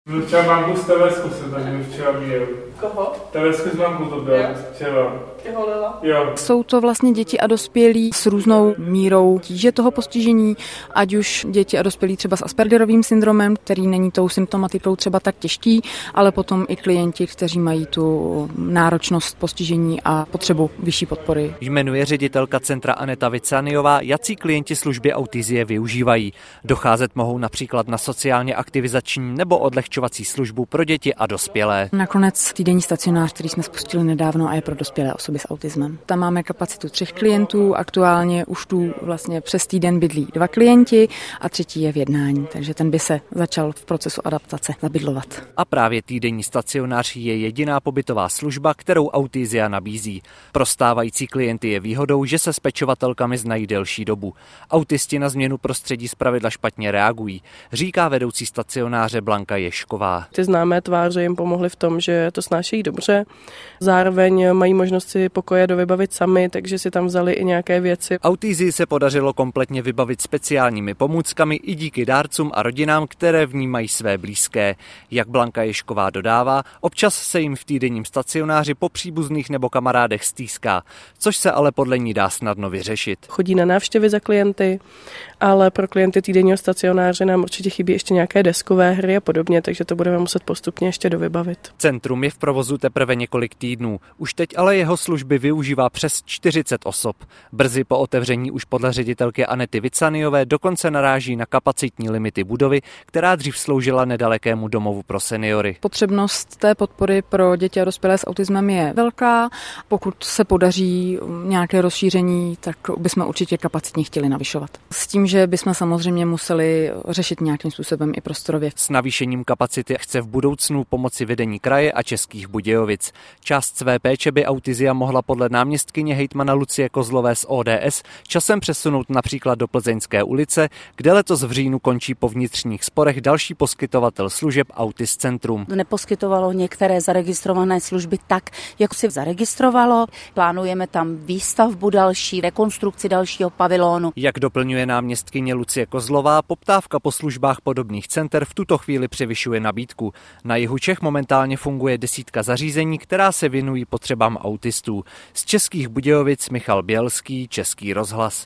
Včera mamku z Telesku jsem tady včera měl. Koho? Telesku z mamku to byla včera. Jo. Jsou to vlastně děti a dospělí s různou mírou tíže toho postižení, ať už děti a dospělí třeba s Aspergerovým syndromem, který není tou symptomatikou třeba tak těžký, ale potom i klienti, kteří mají tu náročnost postižení a potřebu vyšší podpory. Jmenuje ředitelka centra Aneta Vicaniová, jací klienti služby Autizie využívají. Docházet mohou například na sociálně aktivizační nebo odlehčovací službu pro děti a dospělé. Nakonec týdenní stacionář, který jsme spustili nedávno a je pro dospělé osoby s autismem. Tam máme kapacitu 3 klientů, aktuálně už tu vlastně přes týden bydlí 2 klienti a 3. je v jednání, takže ten by se začal v procesu adaptace zabydlovat. A právě týdenní stacionář je jediná pobytová služba, kterou Autizia nabízí. Pro stávající klienty je výhodou, že se s pečovatelkami znají delší dobu. Autisti na změnu prostředí zpravidla špatně reagují, říká vedoucí stacionáře Blanka Ješková. Ty známé tváře jim pomohly v tom, že to snášejí dobře, zároveň mají možnost si pokoje dovybavit sami, takže si tam vzali i nějaké věci. Autizii se podařilo kompletně vybavit speciálními pomůckami i díky dárcům a rodinám, které vnímají své blízké. Jak Blanka Ješková dodává, občas se jim v týdenním stacionáři po příbuzných nebo kamarádech stýská, což se ale podle ní dá snadno vyřešit. Chodí na návštěvy za klienty, ale pro klienty týdenního stacionáře nám určitě chybí ještě nějaké deskové hry a podobně, takže to budeme muset postupně ještě dovybavit. Centrum je v provozu teprve několik týdnů. Už teď ale jeho služby využívá přes 40 osob. Brzy po otevření už podle ředitelky Anety Vicaniové dokonce naráží na kapacitní limity budovy, která dřív sloužila nedalekému domovu pro seniory. Potřebnost té podpory pro děti a dospělé s autismem je velká. Pokud se podaří nějaké rozšíření, tak bychom určitě kapacitně chtěli navyšovat. S tím, že bychom samozřejmě museli řešit nějakým způsobem i prostorově. S navýšením kapacity chce v budoucnu pomoci vedení kraje a Českých Budějovic. Část své péče by Autizia mohla podle náměstkyně hejtmana Lucie Kozlové z ODS časem přesunout například do Plzeňské ulice, kde letos v říjnu končí po vnitřních sporech další poskytovatel služeb Autis Centrum. Neposkytovalo některé zaregistrované služby tak, jak si zaregistrovalo. Plánujeme tam výstavbu další, rekonstrukci dalšího pavilonu. Jak doplňuje náměstkyně Lucie Kozlová, poptávka po službách podobných center v tuto chvíli převyšuje nabídku. Na jihu Čech momentálně funguje 10 zařízení, která se věnují potřebám autistů. Z Českých Budějovic Michal Bělský, Český rozhlas.